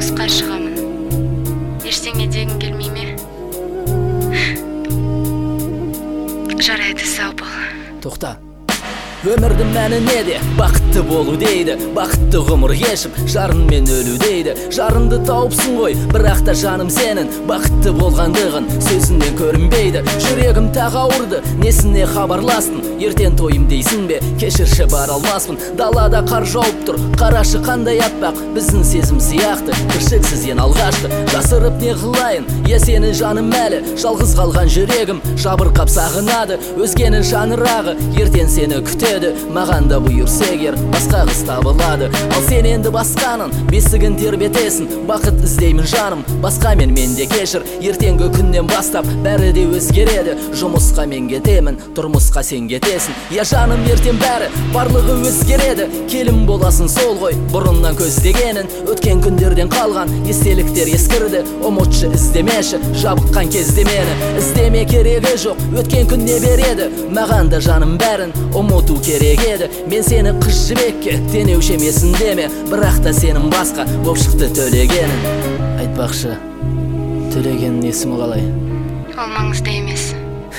тұрмысқа шығамын. Ештеңе дегің келмей ме? Жарайды, сау бол. Тоқта. Өмірдің мәні неде? Бақытты болу дейді. Бақытты ғұмыр кешіп, жарынмен өлу дейді. Жарынды тауыпсың ғой, бірақ та жаным сенің бақытты болғандығын сөзіңнен көрінбейді. Жүрегім тағы ауырды, несіне хабарластың? Ертең тойым дейсің бе? Кешірші бара алмаспын. Далада қар жауып тұр, қарашы қандай аппақ. Біздің сезім сияқты, кіршіксіз ең алғашқы. Жасырып не қылайын? Я сені жаным әлі, жалғыз қалған жүрегім жабырқап сағынады. Өзгенің шаңырағы ертең сені күтеді. Маған да бұйырса егер басқа қыз табылады. Ал сен енді басқаның бесігін тербетесің. Бақыт іздеймін жаным, басқамен менде кешір. Ертеңгі күннен бастап бәрі де өзгереді. Жұмысқа мен кетемін, тұрмысқа сен кетесің. Я жаным, ертең бәрі барлығы өзгереді. Келін боласың сол ғой, бұрыннан көздегенін. Өткен күндерден қалған естеліктер ескірді. Ұмытшы, іздемеші, жабыққан кезде мені. Іздеме, керегі жоқ, өткен күн не береді? Маған да жаным бәрін ұмыту керек еді. Мен сені қыз жібекке теңеуші емесін деме, бірақ та сенің басқа боп шықты төлегенің. Айтпақшы, төлегеннің есімі қалай? Ол маңызды емес.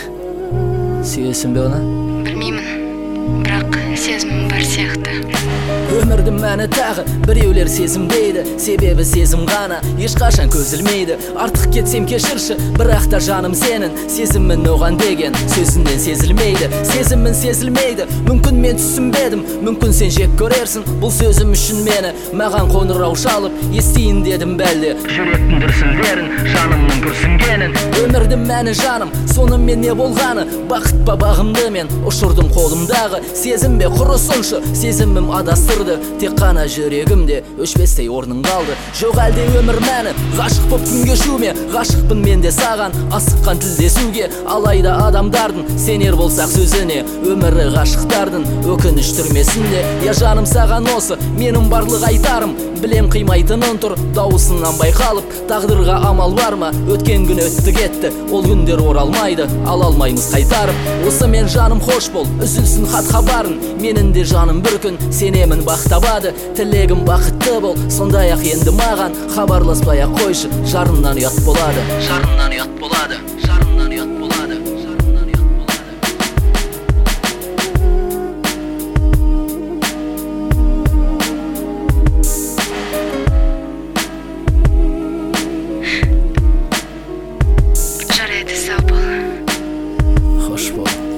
Сүйесің бе оны? Білмеймін, бірақ сезімім бар сияқты. Өмірдің мәні тағы біреулер сезімдейді. Себебі сезім ғана ешқашан көзілмейді. Артық кетсем кешірші, бірақ та жаным сенің сезімін оған деген сөзінен сезілмейді. Сезімін сезілмейді, мүмкін мен түсінбедім, мүмкін сен жек көрерсің бұл сөзім үшін мені. Маған қоңырау шалып естейін дедім бәлде жүректің дүрсілдерін, жанымның күрсінгенін. Өмірдің мәні жаным, сонымен не болғаны? Бақыт па бағымды мен ұшырдым қолымдағы. Сезім бе құрысыншы, сезімім адастырды. Тек қана жүрегімде өшпестей орның қалды. Жоқ әлде өмір мәні, ғашық боп күн кешуме? Ғашықпын мен де саған, асыққан тілдесуге. Алайда адамдардың сенер болсақ сөзіне, өмірі ғашықтардың өкініш түрмесінде. Я жаным, саған осы менің барлық айтарым. Білем қимайтынын тұр дауысынан байқалып. Тағдырға амал бар ма? Өткен күн өтті кетті, ол күндер оралмайды, ала алмаймыз қайтарып. Осы мен жаным, хош бол, үзілсін хат хабарын. Менің де жаным бір күн сенемін бақ табады. Тілегім бақытты бол, сондай ақ енді маған хабарласпай ақ қойшы, жарымнан ұят болады. Жарымнан ұят болады. Жарымнан ұят болады. Жарымнан ұят Жарайды, сау бол. Хош бол.